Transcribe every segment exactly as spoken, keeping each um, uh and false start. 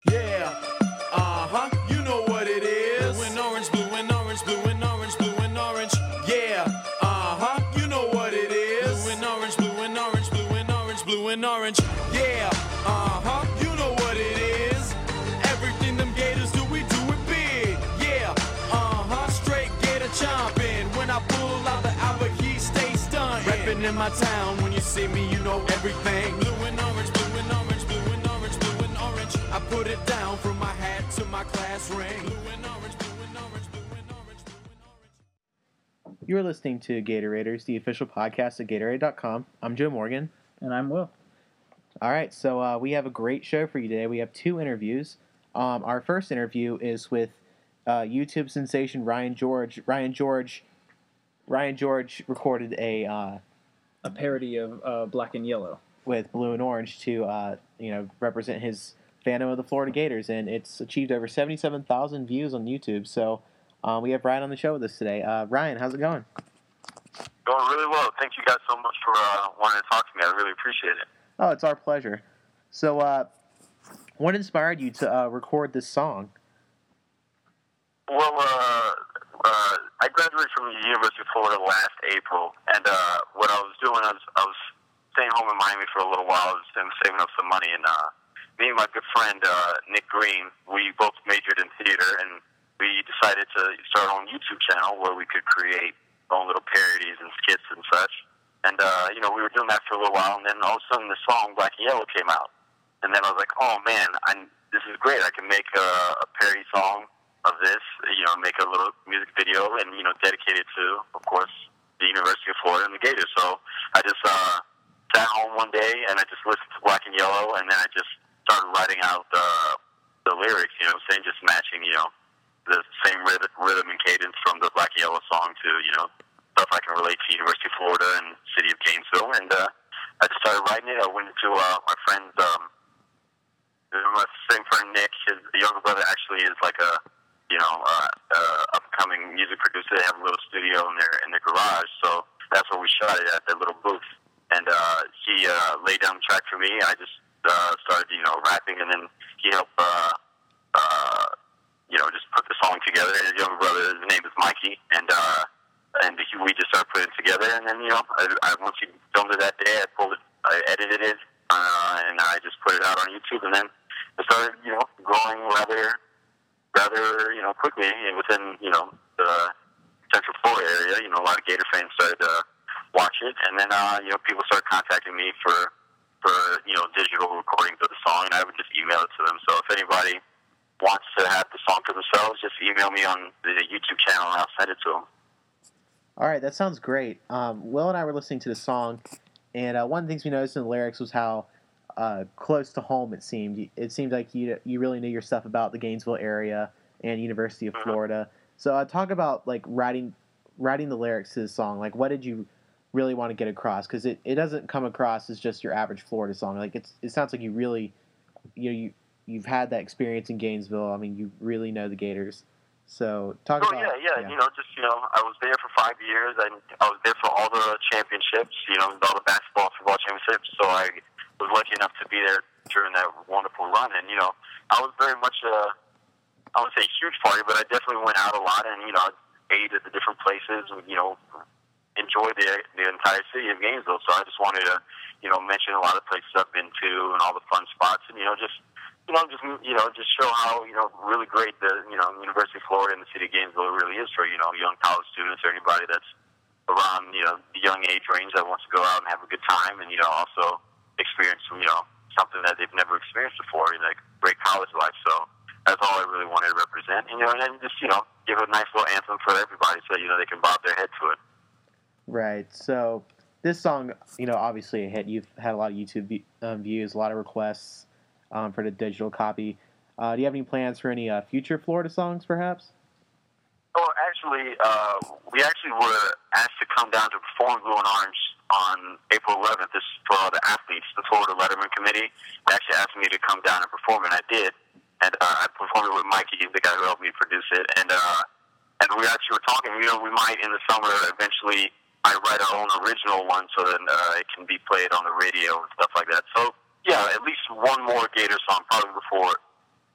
Yeah, uh-huh, you know what it is. Blue and orange, blue and orange, blue and orange, blue and orange. Yeah, uh-huh, you know what it is. Blue and orange, blue and orange, blue and orange, blue and orange. Yeah, uh-huh, you know what it is. Everything them Gators do, we do it big. Yeah, uh-huh, straight Gator chomping. When I pull out the Albert, he stay stunned. Reppin' in my town, when you see me, you know everything. Blue and orange, blue and orange, blue and orange, blue and orange. I put it down from my hat to my class ring. Blue and orange, blue and orange, blue and orange, blue and orange. You're listening to Gatorators, the official podcast of Gatorade dot com. I'm Joe Morgan. And I'm Will. All right, so uh, we have a great show for you today. We have two interviews. Um, our first interview is with uh, YouTube sensation Ryan George. Ryan George, Ryan George recorded a uh, A parody of uh, Black and Yellow. with Blue and Orange to uh, you know represent his fandom of the Florida Gators, and it's achieved over seventy-seven thousand views on YouTube. So uh, we have Ryan on the show with us today. Uh, Ryan, how's it going? Going really well. Thank you guys so much for uh, wanting to talk to me. I really appreciate it. Oh, it's our pleasure. So, uh, what inspired you to uh, record this song? Well, uh, uh, I graduated from the University of Florida last April, and uh, what I was doing, I was, I was staying home in Miami for a little while. I was saving up some money, and uh, me and my good friend uh, Nick Green, we both majored in theater, and we decided to start our own YouTube channel where we could create our own little parodies and skits and such. And, uh, you know, we were doing that for a little while, and then all of a sudden the song Black and Yellow came out. And then I was like, oh, man, I, this is great. I can make a, a parody song of this, you know, make a little music video and, you know, dedicate it to, of course, the University of Florida and the Gators. So I just uh, sat home one day, and I just listened to Black and Yellow, and then I just started writing out the, the lyrics, you know what I'm saying, just matching, you know, the same rhythm, rhythm and cadence from the Black and Yellow song to, you know, stuff I can relate to University of Florida and city of Gainesville. And uh, I just started writing it. I went to uh, my friend's, um, my same friend Nick, his the younger brother actually is like a, you know, uh, uh, upcoming music producer. They have a little studio in their in their garage, so that's where we shot it at, that little booth. And uh, he uh, laid down the track for me. I just uh, started, you know, rapping, and then he helped, uh, uh, you know, just put the song together. His younger brother, his name is Mikey, and uh, and he, we just started putting it together. And then, you know, I, I once he filmed it that day, I pulled it, I edited it, uh, and I just put it out on YouTube. And then it started, you know, growing rather, rather, you know, quickly within, you know, the Central Florida area. You know, a lot of Gator fans started to watch it, and then, uh, you know, people started contacting me for, for, you know, digital recordings of the song, and I would just email it to them. So if anybody wants to have the song for themselves, just email me on the YouTube channel, and I'll send it to them. All right, that sounds great. Um, Will and I were listening to the song, and uh, one of the things we noticed in the lyrics was how uh, close to home it seemed. It seemed like you you really knew your stuff about the Gainesville area and University of Mm-hmm. Florida. So uh, talk about like writing writing the lyrics to the song. Like, what did you really want to get across? Because it, it doesn't come across as just your average Florida song. Like, it's it sounds like you really you know you you've had that experience in Gainesville. I mean, you really know the Gators. So talk Oh, about yeah, yeah, yeah. you know, just, you know, I was there for five years, and I was there for all the championships, you know, all the basketball, football championships, so I was lucky enough to be there during that wonderful run, and, you know, I was very much a, I wouldn't say a huge party, but I definitely went out a lot, and, you know, ate at the different places, and, you know, enjoyed the, the entire city of Gainesville, so I just wanted to, you know, mention a lot of places I've been to, and all the fun spots, and, you know, just, you know, just you know, just show how, you know, really great the, you know, University of Florida and the city of Gainesville really is for, you know, young college students or anybody that's around, you know, the young age range that wants to go out and have a good time, and, you know, also experience, you know, something that they've never experienced before, like great college life. So that's all I really wanted to represent, and, you know, and then just, you know, give a nice little anthem for everybody so, you know, they can bob their head to it. Right. So this song, you know, obviously a hit. You've had a lot of YouTube um, views, a lot of requests um, for the digital copy. Uh, do you have any plans for any uh, future Florida songs, perhaps? Oh, actually, uh, we actually were asked to come down to perform Blue and Orange on April eleventh. This is for all the athletes. The Florida Letterman Committee they actually asked me to come down and perform, and I did. And uh, I performed it with Mikey, the guy who helped me produce it. And uh, and we actually were talking, you know, we might in the summer eventually I write our own original one so that uh, it can be played on the radio and stuff like that. So, yeah, at least one more Gator song, probably before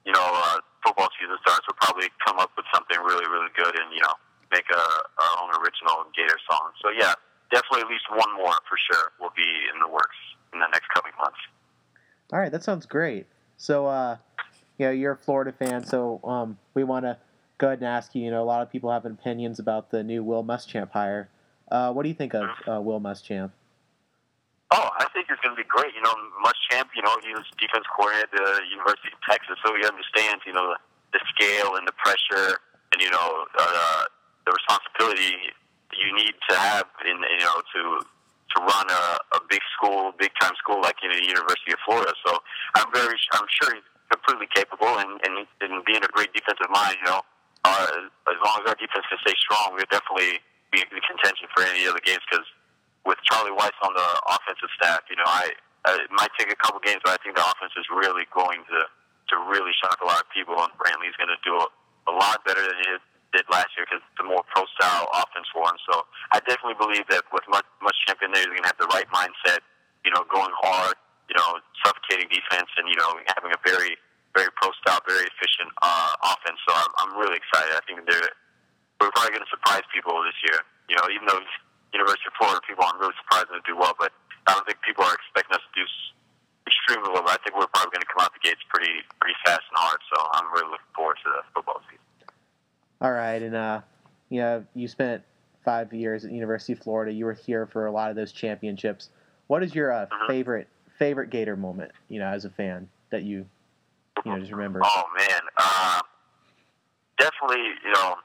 you know, uh, football season starts, we'll probably come up with something really, really good and, you know, make a, our own original Gator song. So, yeah, definitely at least one more for sure will be in the works in the next coming months. All right, that sounds great. So, uh, you know, you're a Florida fan, so um, we want to go ahead and ask you, you know, a lot of people have opinions about the new Will Muschamp hire. Uh, what do you think of uh, Will Muschamp? Oh, I think it's going to be great. You know, Muschamp, you know, he was defense coordinator at the University of Texas, so he understands, you know, the, the scale and the pressure and, you know, uh, the responsibility you need to have in, you know, to to run a, a big school, big-time school like you know, the University of Florida. So I'm very, I'm sure he's completely capable, and, and, and being a great defensive mind, you know, uh, as long as our defense can stay strong, we'll definitely be in contention for any of the games because with Charlie Weiss on the offensive staff, you know, I, I it might take a couple games, but I think the offense is really going to to really shock a lot of people, and Brantley's going to do a, a lot better than he did last year because it's a more pro-style offense for him. So I definitely believe that with much much champion there, he's going to have the right mindset, you know, going hard, you know, suffocating defense, and you know, having a very very pro-style, very efficient uh, offense. So I'm, I'm really excited. I think they're we're probably going to surprise people this year. You know, even though University of Florida people, I'm really surprised they do well, but I don't think people are expecting us to do extremely well. But I think we're probably going to come out the gates pretty pretty fast and hard. So I'm really looking forward to the football season. All right, and uh, you know, you spent five years at the University of Florida. You were here for a lot of those championships. What is your uh, Mm-hmm. favorite favorite Gator moment? You know, as a fan that you you know just remember. Oh man, uh, definitely. You know,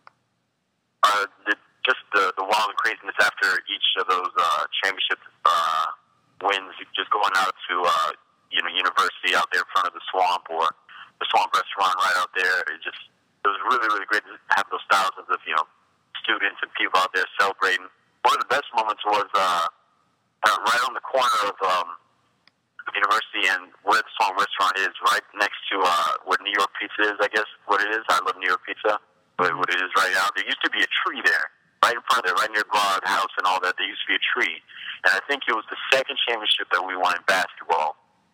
uh, the, just the the wild and craziness after each of those uh, championship uh, wins. Just going out to uh, you know University out there in front of the Swamp or the Swamp Restaurant right out there. It just it was really really great to have those thousands of you know students and people out there celebrating. One of the best moments was uh, uh, right on the corner of um, University and where the Swamp Restaurant is, right next to uh, where New York Pizza is, I guess, what it is. I love New York Pizza, but what it is right now. There used to be a tree there, right in front of it, right near Guard House and all that. There used to be a tree. And I think it was the second championship that we won in basketball.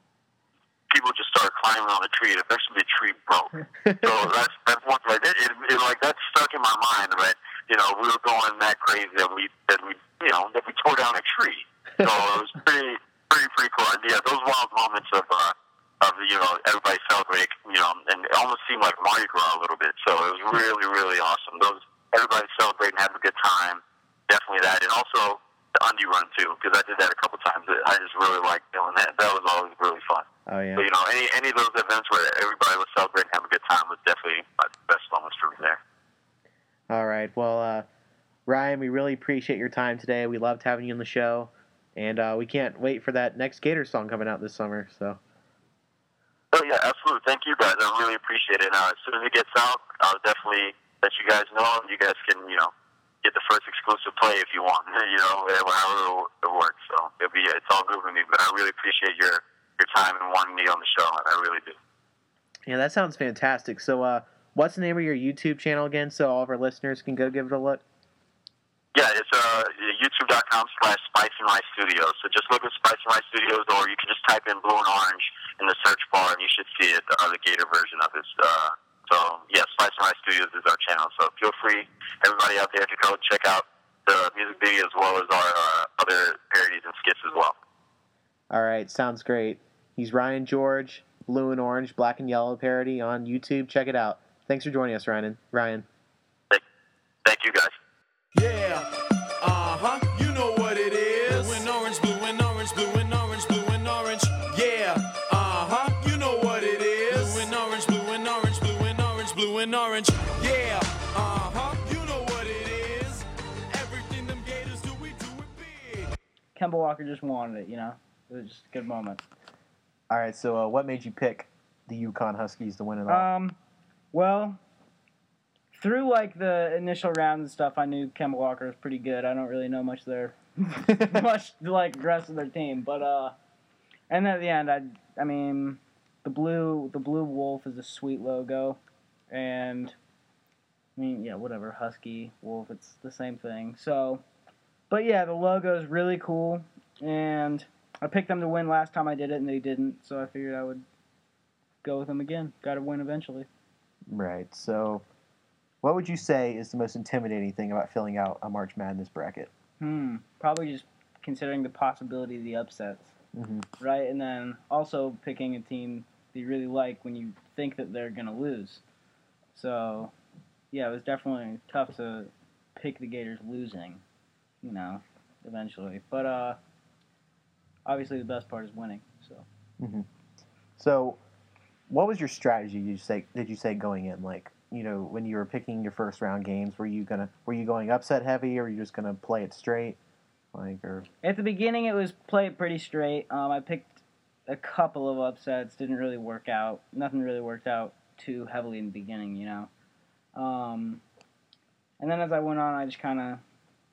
People just started climbing on the tree, and eventually the tree broke. So that's, that's one thing. It, it, it, like, that stuck in my mind, right? You know, we were going that crazy that we, that we, you know, that we tore down a tree. So it was pretty... Pretty, pretty cool. And yeah, those wild moments of, uh, of you know, everybody celebrating, you know, and it almost seemed like Mardi Gras a little bit. So it was really, really awesome. Those everybody celebrating, having a good time. Definitely that, and also the undie run too, because I did that a couple times. I just really liked doing that. That was always really fun. Oh yeah. But, you know, any any of those events where everybody was celebrating, having a good time was definitely my best moments for me there. All right. Well, uh, Ryan, we really appreciate your time today. We loved having you on the show. And uh, we can't wait for that next Gator song coming out this summer. So. Oh yeah, absolutely. Thank you guys. I really appreciate it. Uh, as soon as it gets out, I'll definitely let you guys know, and you guys can, you know, get the first exclusive play if you want. You know, however it works. So it'll be, it's all good with me. But I really appreciate your your time and wanting me on the show. I really do. Yeah, that sounds fantastic. So, uh, what's the name of your YouTube channel again, so all of our listeners can go give it a look? Yeah, it's uh, youtube.com slash Spice and Rice Studios. So just look at Spice and Rice Studios, or you can just type in Blue and Orange in the search bar, and you should see it, uh, the Gator version of it. Uh, so, yeah, Spice and Rice Studios is our channel. So feel free, everybody out there, to go check out the music video as well as our uh, other parodies and skits as well. All right, sounds great. He's Ryan George, Blue and Orange, Black and Yellow parody on YouTube. Check it out. Thanks for joining us, Ryan. Ryan. Thank, thank you, guys. Yeah, uh-huh, you know what it is. Blue and orange, blue and orange, blue and orange, blue and orange. Yeah, uh-huh, you know what it is. Blue and orange, blue and orange, blue and orange, blue and orange. Yeah, uh-huh, you know what it is. Everything them Gators do, we do it big. Kemba Walker just wanted it, you know? It was just a good moment. All right, so uh, what made you pick the Yukon Huskies to win it all? Um, well... Through, like, the initial rounds and stuff, I knew Kemba Walker was pretty good. I don't really know much their, much, like, the rest of their team. But, uh, and at the end, I, I mean, the blue, the blue wolf is a sweet logo. And, I mean, yeah, whatever, husky, wolf, it's the same thing. So, but yeah, the logo is really cool. And I picked them to win last time I did it, and they didn't. So I figured I would go with them again. Got to win eventually. Right. So, what would you say is the most intimidating thing about filling out a March Madness bracket? Hmm. Probably just considering the possibility of the upsets, Mm-hmm. right? And then also picking a team that you really like when you think that they're gonna lose. So, yeah, it was definitely tough to pick the Gators losing, you know, eventually. But uh, obviously the best part is winning. So. Mm-hmm. So, what was your strategy? Did you say did you say going in, like, you know, when you were picking your first round games, were you gonna were you going upset heavy, or were you just gonna play it straight, like, or? At the beginning, it was play it pretty straight. Um, I picked a couple of upsets, didn't really work out. Nothing really worked out too heavily in the beginning, you know. Um, and then as I went on, I just kind of,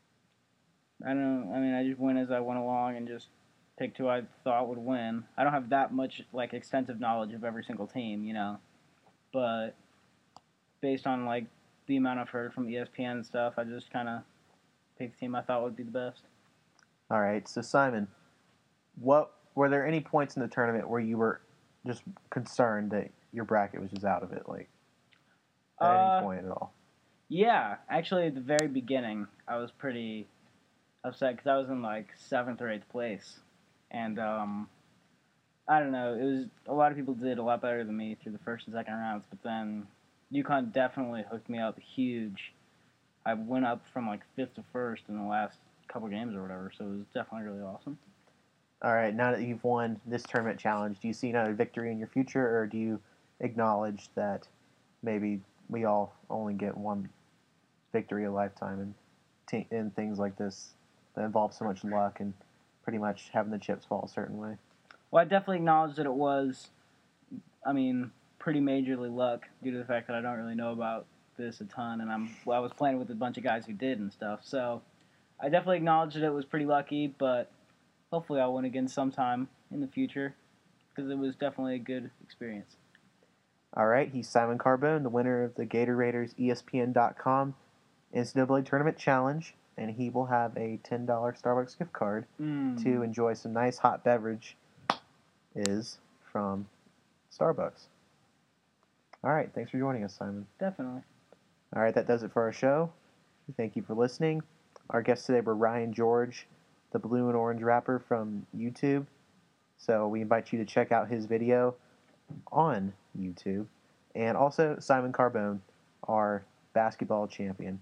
I don't know. I mean, I just went as I went along and just picked who I thought would win. I don't have that much like extensive knowledge of every single team, you know, but based on like the amount I've heard from E S P N and stuff, I just kind of picked the team I thought would be the best. All right. So, Simon, what were there any points in the tournament where you were just concerned that your bracket was just out of it, like at Uh, any point at all? Yeah, actually, at the very beginning, I was pretty upset because I was in like seventh or eighth place, and um, I don't know. It was a lot of people did a lot better than me through the first and second rounds, but then UConn definitely hooked me up huge. I went up from like fifth to first in the last couple games or whatever, so it was definitely really awesome. All right. Now that you've won this tournament challenge, do you see another victory in your future, or do you acknowledge that maybe we all only get one victory a lifetime, and t- in things like this that involve so much luck and pretty much having the chips fall a certain way? Well, I definitely acknowledge that it was, I mean, pretty majorly luck due to the fact that I don't really know about this a ton, and I'm well, I was playing with a bunch of guys who did and stuff. So I definitely acknowledge that it was pretty lucky, but hopefully I'll win again sometime in the future because it was definitely a good experience. All right, he's Simon Carbone, the winner of the Gator Raiders E S P N dot com N C double A Tournament Challenge, and he will have a ten dollars Starbucks gift card Mm. to enjoy some nice hot beverage is from Starbucks. All right, thanks for joining us, Simon. Definitely. All right, that does it for our show. Thank you for listening. Our guests today were Ryan George, the blue and orange rapper from YouTube. So we invite you to check out his video on YouTube. And also Simon Carbone, our basketball champion.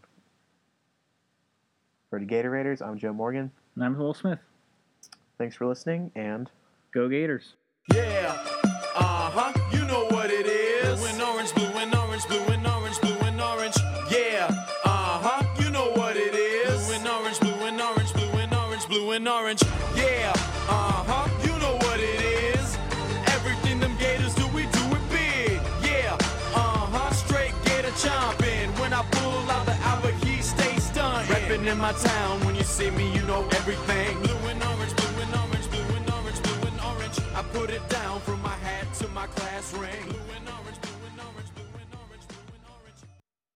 For the Gator Raiders, I'm Joe Morgan. And I'm Will Smith. Thanks for listening, and Go Gators. Yeah, uh-huh, you know what it is. Blue and orange, blue and orange, blue and orange, blue and orange. Yeah, uh-huh, you know what it is. Blue and orange, blue and orange, blue and orange, blue and orange. Yeah, uh-huh, you know what it is. Everything them Gators do, we do it big. Yeah, uh-huh, straight Gator chomping. When I pull out the Albert, he stays stunned. Reppin' in my town, when you see me, you know everything. Blue and orange, blue and orange, blue and orange, blue and orange. I put it down from my hat to my class ring.